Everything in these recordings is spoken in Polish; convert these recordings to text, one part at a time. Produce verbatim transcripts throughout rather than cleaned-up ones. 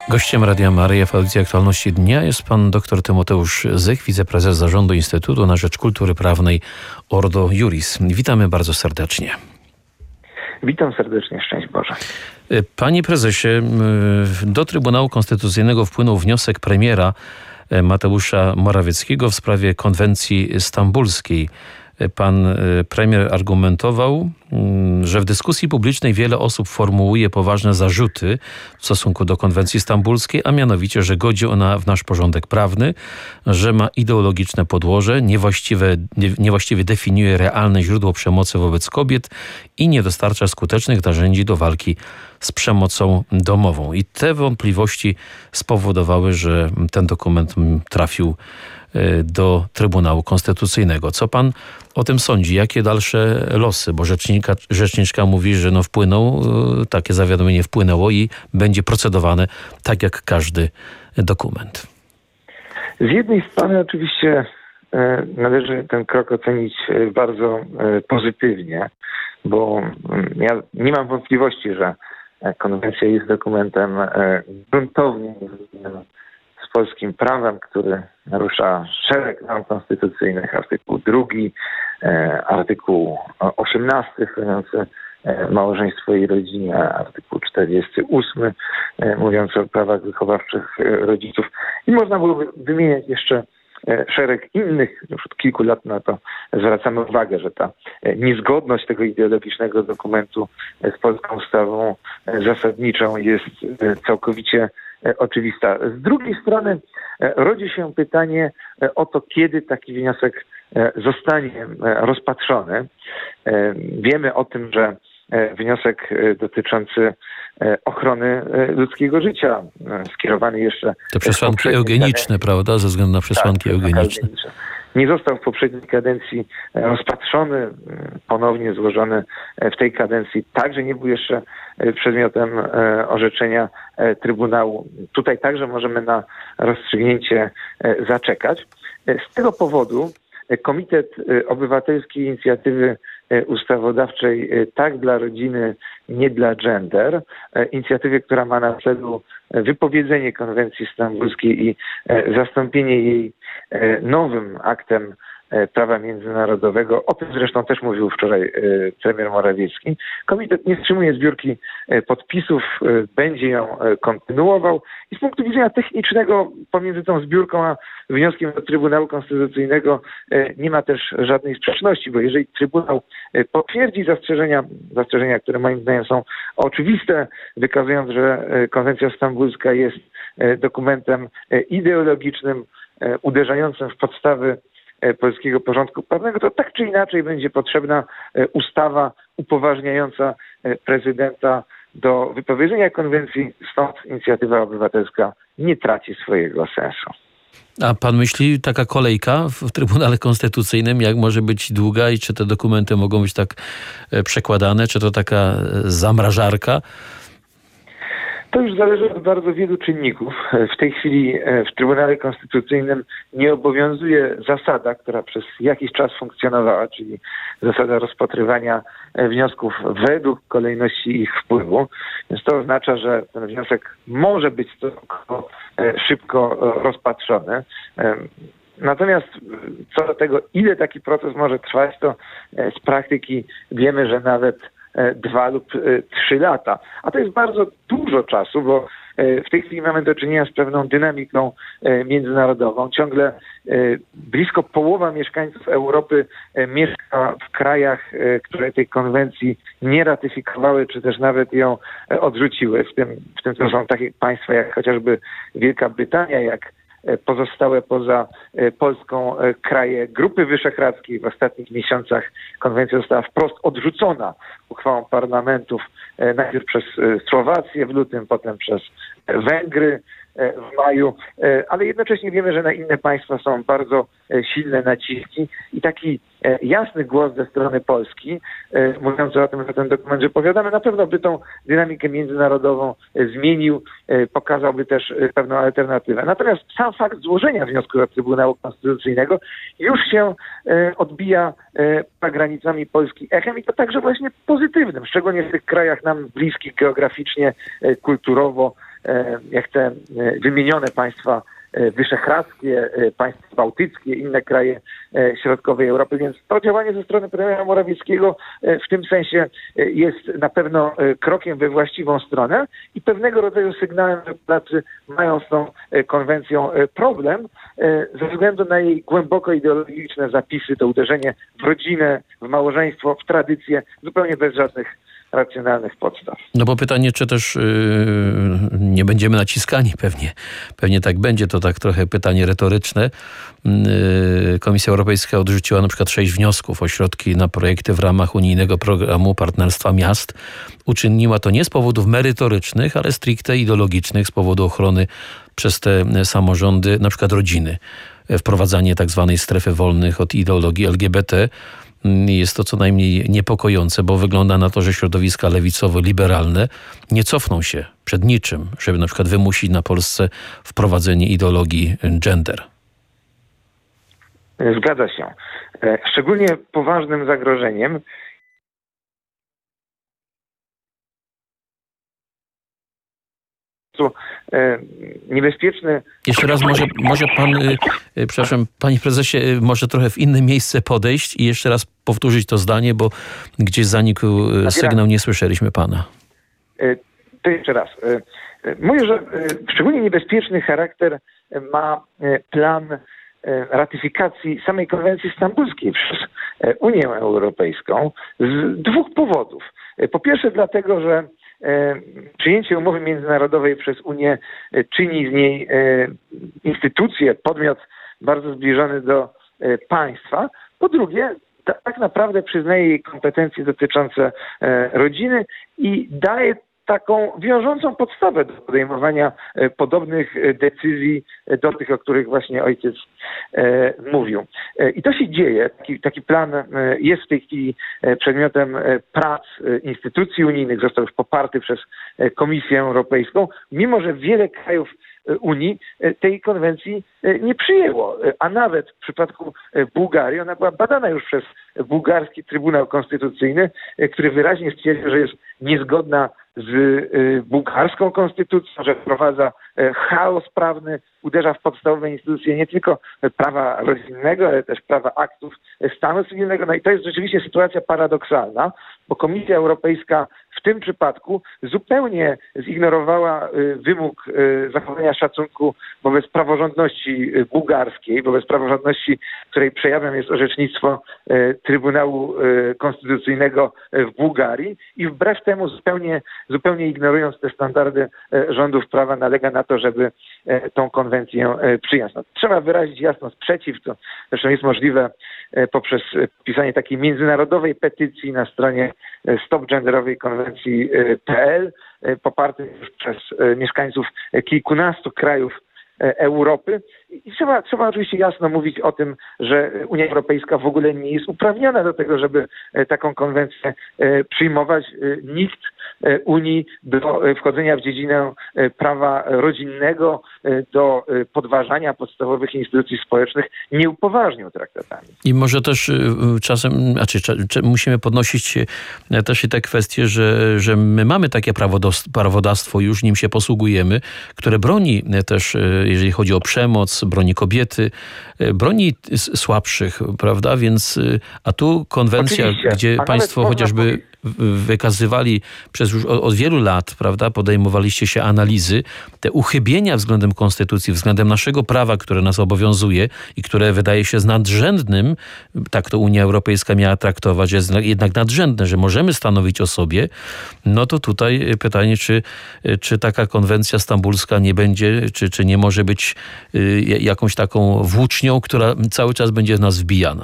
Gościem Radia Maryja w audycji Aktualności Dnia jest pan dr Tymoteusz Zych, wiceprezes Zarządu Instytutu na Rzecz Kultury Prawnej Ordo Iuris. Witamy bardzo serdecznie. Witam serdecznie, szczęść Boże. Panie prezesie, do Trybunału Konstytucyjnego wpłynął wniosek premiera Mateusza Morawieckiego w sprawie konwencji stambulskiej. Pan premier argumentował, że w dyskusji publicznej wiele osób formułuje poważne zarzuty w stosunku do konwencji stambulskiej, a mianowicie, że godzi ona w nasz porządek prawny, że ma ideologiczne podłoże, niewłaściwe, niewłaściwie definiuje realne źródło przemocy wobec kobiet i nie dostarcza skutecznych narzędzi do walki z przemocą domową. I te wątpliwości spowodowały, że ten dokument trafił do Trybunału Konstytucyjnego. Co pan o tym sądzi? Jakie dalsze losy? Bo rzecznika, rzeczniczka mówi, że no wpłynął, takie zawiadomienie wpłynęło i będzie procedowane tak jak każdy dokument. Z jednej strony oczywiście należy ten krok ocenić bardzo pozytywnie, bo ja nie mam wątpliwości, że konwencja jest dokumentem gruntownie z polskim prawem, który narusza szereg norm konstytucyjnych, artykuł drugi, artykuł osiemnasty chroniący małżeństwo i rodzinę, artykuł czterdziesty ósmy mówiący o prawach wychowawczych rodziców. I można byłoby wymieniać jeszcze szereg innych. Już od kilku lat na to zwracamy uwagę, że ta niezgodność tego ideologicznego dokumentu z polską ustawą zasadniczą jest całkowicie oczywista. Z drugiej strony rodzi się pytanie o to, kiedy taki wniosek zostanie rozpatrzony. Wiemy o tym, że wniosek dotyczący ochrony ludzkiego życia, skierowany jeszcze... Te przesłanki eugeniczne, prawda? Ze względu na przesłanki tak, eugeniczne. Nie został w poprzedniej kadencji rozpatrzony, ponownie złożony w tej kadencji. Także nie był jeszcze przedmiotem orzeczenia Trybunału. Tutaj także możemy na rozstrzygnięcie zaczekać. Z tego powodu Komitet Obywatelskiej Inicjatywy Ustawodawczej Tak dla Rodziny, Nie dla Gender, inicjatywie, która ma na celu wypowiedzenie konwencji stambulskiej i zastąpienie jej nowym aktem prawa międzynarodowego. O tym zresztą też mówił wczoraj premier Morawiecki. Komitet nie wstrzymuje zbiórki podpisów, będzie ją kontynuował i z punktu widzenia technicznego pomiędzy tą zbiórką a wnioskiem do Trybunału Konstytucyjnego nie ma też żadnej sprzeczności, bo jeżeli Trybunał potwierdzi zastrzeżenia, zastrzeżenia, które moim zdaniem są oczywiste, wykazując, że konwencja stambulska jest dokumentem ideologicznym, uderzającym w podstawy polskiego porządku prawnego, to tak czy inaczej będzie potrzebna ustawa upoważniająca prezydenta do wypowiedzenia konwencji, stąd inicjatywa obywatelska nie traci swojego sensu. A pan myśli, taka kolejka w Trybunale Konstytucyjnym, jak może być długa i czy te dokumenty mogą być tak przekładane, czy to taka zamrażarka? To już zależy od bardzo wielu czynników. W tej chwili w Trybunale Konstytucyjnym nie obowiązuje zasada, która przez jakiś czas funkcjonowała, czyli zasada rozpatrywania wniosków według kolejności ich wpływu. Więc to oznacza, że ten wniosek może być stosunkowo szybko rozpatrzony. Natomiast co do tego, ile taki proces może trwać, to z praktyki wiemy, że nawet dwa lub trzy lata. A to jest bardzo dużo czasu, bo w tej chwili mamy do czynienia z pewną dynamiką międzynarodową. Ciągle blisko połowa mieszkańców Europy mieszka w krajach, które tej konwencji nie ratyfikowały, czy też nawet ją odrzuciły. W tym, w tym to są takie państwa jak chociażby Wielka Brytania, jak pozostałe poza Polską kraje Grupy Wyszehradzkiej. W ostatnich miesiącach konwencja została wprost odrzucona uchwałą parlamentów, najpierw przez Słowację w lutym, potem przez Węgry w maju, ale jednocześnie wiemy, że na inne państwa są bardzo silne naciski i taki jasny głos ze strony Polski, mówiący o tym, że ten dokument, że powiadamy, na pewno by tą dynamikę międzynarodową zmienił, pokazałby też pewną alternatywę. Natomiast sam fakt złożenia wniosku do Trybunału Konstytucyjnego już się odbija za granicami Polski echem i to także właśnie pozytywnym, szczególnie w tych krajach nam bliskich geograficznie, kulturowo, jak te wymienione państwa wyszehradzkie, państwa bałtyckie, inne kraje środkowej Europy. Więc to działanie ze strony premiera Morawieckiego w tym sensie jest na pewno krokiem we właściwą stronę i pewnego rodzaju sygnałem, że Polacy mają z tą konwencją problem ze względu na jej głęboko ideologiczne zapisy, to uderzenie w rodzinę, w małżeństwo, w tradycję, zupełnie bez żadnych racjonalnych podstaw. No bo pytanie, czy też yy, nie będziemy naciskani, pewnie, pewnie tak będzie, to tak trochę pytanie retoryczne. Yy, Komisja Europejska odrzuciła na przykład sześć wniosków o środki na projekty w ramach unijnego programu Partnerstwa Miast. Uczyniła to nie z powodów merytorycznych, ale stricte ideologicznych, z powodu ochrony przez te samorządy, na przykład rodziny. Wprowadzanie tak zwanej strefy wolnych od ideologii L G B T. Jest to co najmniej niepokojące, bo wygląda na to, że środowiska lewicowo-liberalne nie cofną się przed niczym, żeby na przykład wymusić na Polsce wprowadzenie ideologii gender. Zgadza się. Szczególnie poważnym zagrożeniem niebezpieczny... Jeszcze raz może, może pan, yy, przepraszam, panie prezesie, yy, może trochę w inne miejsce podejść i jeszcze raz powtórzyć to zdanie, bo gdzieś zanikł yy, sygnał, nie słyszeliśmy pana. Yy, to jeszcze raz. Yy, mówię, że yy, szczególnie niebezpieczny charakter ma yy, plan yy, ratyfikacji samej konwencji stambulskiej przez yy, Unię Europejską z dwóch powodów. Yy, po pierwsze dlatego, że przyjęcie umowy międzynarodowej przez Unię czyni z niej instytucję, podmiot bardzo zbliżony do państwa. Po drugie, tak naprawdę przyznaje jej kompetencje dotyczące rodziny i daje taką wiążącą podstawę do podejmowania podobnych decyzji do tych, o których właśnie ojciec e, mówił. E, I to się dzieje. Taki, taki plan jest w tej chwili przedmiotem prac instytucji unijnych, został już poparty przez Komisję Europejską, mimo że wiele krajów Unii tej konwencji nie przyjęło, a nawet w przypadku Bułgarii ona była badana już przez bułgarski Trybunał Konstytucyjny, który wyraźnie stwierdził, że jest niezgodna z bułgarską konstytucją, że wprowadza chaos prawny, uderza w podstawowe instytucje nie tylko prawa rodzinnego, ale też prawa aktów stanu cywilnego. No i to jest rzeczywiście sytuacja paradoksalna, bo Komisja Europejska w tym przypadku zupełnie zignorowała wymóg zachowania szacunku wobec praworządności bułgarskiej, wobec praworządności, której przejawem jest orzecznictwo Trybunału Konstytucyjnego w Bułgarii i wbrew temu zupełnie, zupełnie ignorując te standardy rządów prawa nalega na to, żeby tą konwencję przyjąć. No, trzeba wyrazić jasno sprzeciw, to zresztą jest możliwe poprzez pisanie takiej międzynarodowej petycji na stronie stop genderowej konwencji kropka p l, popartej już przez mieszkańców kilkunastu krajów Europy. I trzeba, trzeba oczywiście jasno mówić o tym, że Unia Europejska w ogóle nie jest uprawniona do tego, żeby taką konwencję przyjmować. Nikt Unii do wchodzenia w dziedzinę prawa rodzinnego, do podważania podstawowych instytucji społecznych nie upoważnił traktatami. I może też czasem, znaczy musimy podnosić też i te kwestie, że, że my mamy takie prawodawstwo, już nim się posługujemy, które broni też, jeżeli chodzi o przemoc, broni kobiety, broni słabszych, prawda? Więc, a tu konwencja, Oczywiście. gdzie a państwo chociażby powiedzieć. wykazywali przez już od wielu lat, prawda, podejmowaliście się analizy, te uchybienia względem konstytucji, względem naszego prawa, które nas obowiązuje i które wydaje się z nadrzędnym, tak to Unia Europejska miała traktować, że jest jednak nadrzędne, że możemy stanowić o sobie, no to tutaj pytanie, czy, czy taka konwencja stambulska nie będzie, czy, czy nie może być jakąś taką włócznią, która cały czas będzie w nas wbijana.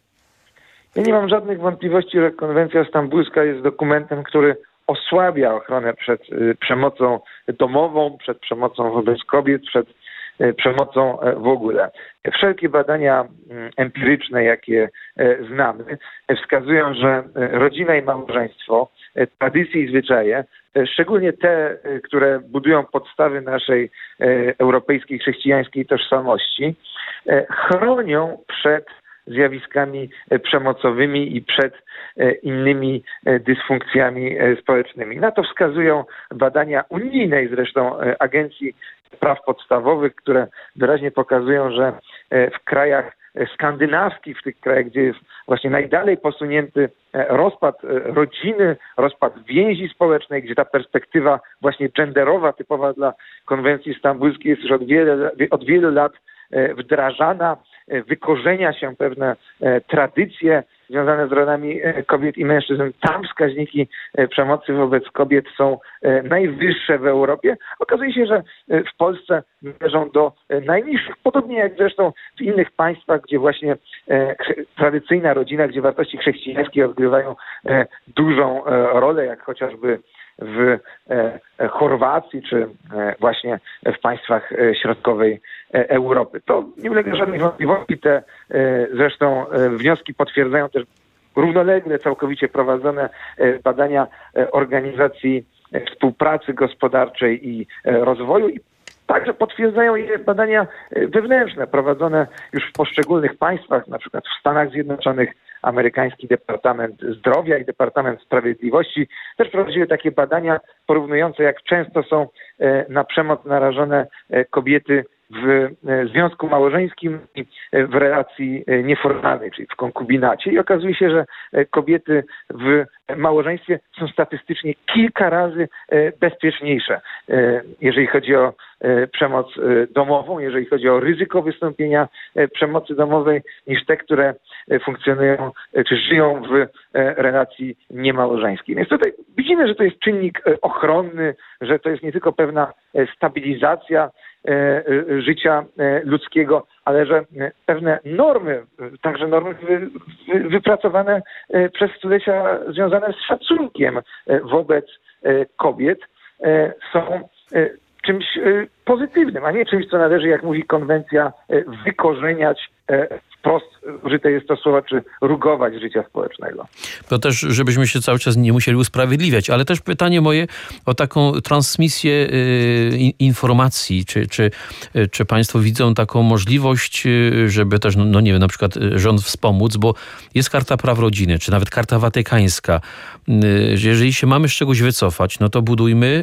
Ja nie mam żadnych wątpliwości, że konwencja stambulska jest dokumentem, który osłabia ochronę przed y, przemocą domową, przed przemocą wobec kobiet, przed y, przemocą y, w ogóle. Wszelkie badania y, empiryczne, jakie y, znamy, y, wskazują, że y, rodzina i małżeństwo, y, tradycje i zwyczaje, y, szczególnie te, y, które budują podstawy naszej y, europejskiej chrześcijańskiej tożsamości, y, chronią przed zjawiskami przemocowymi i przed innymi dysfunkcjami społecznymi. Na to wskazują badania unijnej zresztą Agencji Praw Podstawowych, które wyraźnie pokazują, że w krajach skandynawskich, w tych krajach, gdzie jest właśnie najdalej posunięty rozpad rodziny, rozpad więzi społecznej, gdzie ta perspektywa właśnie genderowa, typowa dla konwencji stambulskiej, jest już od, wiele, od wielu lat wdrażana, wykorzenia się pewne tradycje związane z rolami kobiet i mężczyzn. Tam wskaźniki przemocy wobec kobiet są najwyższe w Europie. Okazuje się, że w Polsce należą do najniższych, podobnie jak zresztą w innych państwach, gdzie właśnie tradycyjna rodzina, gdzie wartości chrześcijańskie odgrywają dużą rolę, jak chociażby w Chorwacji, czy właśnie w państwach środkowej Europy. To nie ulega żadnej wątpliwości. Te zresztą wnioski potwierdzają też równolegle, całkowicie prowadzone badania Organizacji Współpracy Gospodarczej i Rozwoju i także potwierdzają je badania wewnętrzne prowadzone już w poszczególnych państwach, na przykład w Stanach Zjednoczonych. Amerykański Departament Zdrowia i Departament Sprawiedliwości też prowadziły takie badania porównujące, jak często są na przemoc narażone kobiety w związku małżeńskim i w relacji nieformalnej, czyli w konkubinacie. I okazuje się, że kobiety w małżeństwie są statystycznie kilka razy bezpieczniejsze, jeżeli chodzi o przemoc domową, jeżeli chodzi o ryzyko wystąpienia przemocy domowej, niż te, które funkcjonują czy żyją w relacji niemałżeńskiej. Więc tutaj widzimy, że to jest czynnik ochronny, że to jest nie tylko pewna stabilizacja życia ludzkiego, ale że pewne normy, także normy wy, wy, wypracowane przez stulecia związane z szacunkiem wobec kobiet są czymś pozytywnym, a nie czymś, co należy, jak mówi konwencja, wykorzeniać wprost użyte jest to słowo, czy rugować życia społecznego. To też, żebyśmy się cały czas nie musieli usprawiedliwiać, ale też pytanie moje o taką transmisję y, informacji, czy, czy, czy państwo widzą taką możliwość, żeby też, no, no nie wiem, na przykład rząd wspomóc, bo jest Karta Praw Rodziny, czy nawet Karta Watykańska. Y, jeżeli się mamy z czegoś wycofać, no to budujmy y,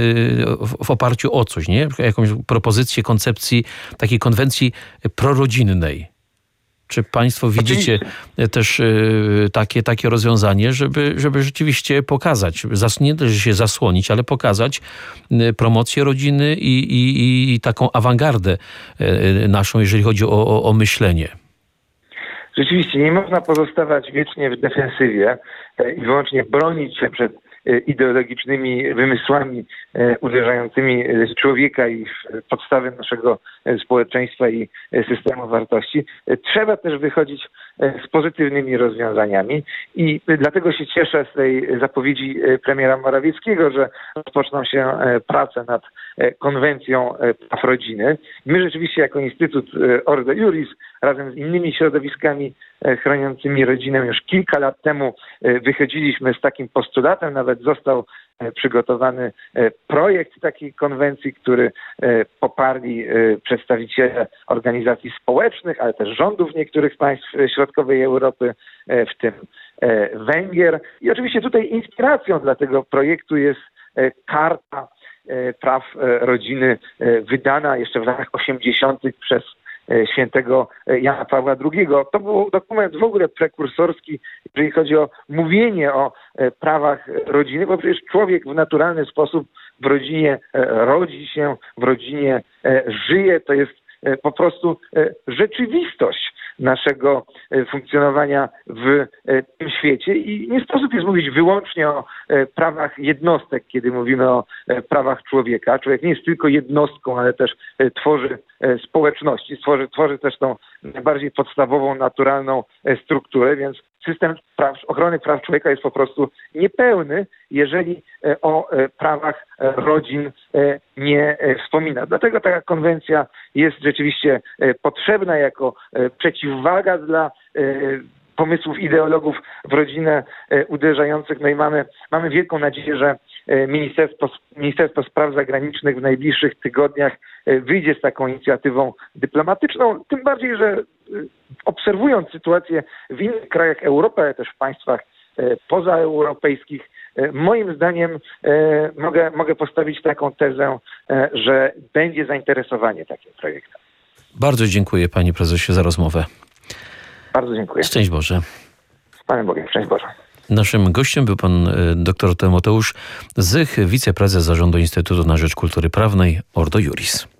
w, w oparciu o coś, nie? Jakąś propozycję koncepcji takiej konwencji prorodzinnej. Czy państwo widzicie też y, takie, takie rozwiązanie, żeby, żeby rzeczywiście pokazać, zas, nie też się zasłonić, ale pokazać y, promocję rodziny i, i, i taką awangardę y, naszą, jeżeli chodzi o, o, o myślenie? Rzeczywiście, nie można pozostawać wiecznie w defensywie y, i wyłącznie bronić się przed ideologicznymi wymysłami uderzającymi w człowieka i w podstawy naszego społeczeństwa i systemu wartości. Trzeba też wychodzić z pozytywnymi rozwiązaniami i dlatego się cieszę z tej zapowiedzi premiera Morawieckiego, że rozpoczną się prace nad konwencją praw rodziny. My rzeczywiście jako Instytut Ordo Iuris razem z innymi środowiskami chroniącymi rodzinę już kilka lat temu wychodziliśmy z takim postulatem, nawet został przygotowany projekt takiej konwencji, który poparli przedstawiciele organizacji społecznych, ale też rządów niektórych państw środkowej Europy, w tym Węgier. I oczywiście tutaj inspiracją dla tego projektu jest Karta Praw Rodziny wydana jeszcze w latach osiemdziesiątych przez świętego Jana Pawła drugiego. To był dokument w ogóle prekursorski, jeżeli chodzi o mówienie o prawach rodziny, bo przecież człowiek w naturalny sposób w rodzinie rodzi się, w rodzinie żyje. To jest po prostu rzeczywistość naszego funkcjonowania w tym świecie i nie sposób jest mówić wyłącznie o prawach jednostek, kiedy mówimy o prawach człowieka. Człowiek nie jest tylko jednostką, ale też tworzy społeczności, tworzy, tworzy też tą najbardziej podstawową, naturalną strukturę, więc system praw, ochrony praw człowieka jest po prostu niepełny, jeżeli o prawach rodzin nie wspomina. Dlatego taka konwencja jest rzeczywiście potrzebna jako przeciwwaga dla pomysłów ideologów w rodzinę uderzających. No i mamy, mamy wielką nadzieję, że Ministerstwo, Ministerstwo Spraw Zagranicznych w najbliższych tygodniach wyjdzie z taką inicjatywą dyplomatyczną, tym bardziej, że obserwując sytuację w innych krajach Europy, ale też w państwach pozaeuropejskich, moim zdaniem mogę, mogę postawić taką tezę, że będzie zainteresowanie takim projektem. Bardzo dziękuję panie prezesie za rozmowę. Bardzo dziękuję. Szczęść Boże. Z Panem Bogiem. Szczęść Boże. Naszym gościem był pan dr Tymoteusz Zych, wiceprezes Zarządu Instytutu na Rzecz Kultury Prawnej Ordo Iuris.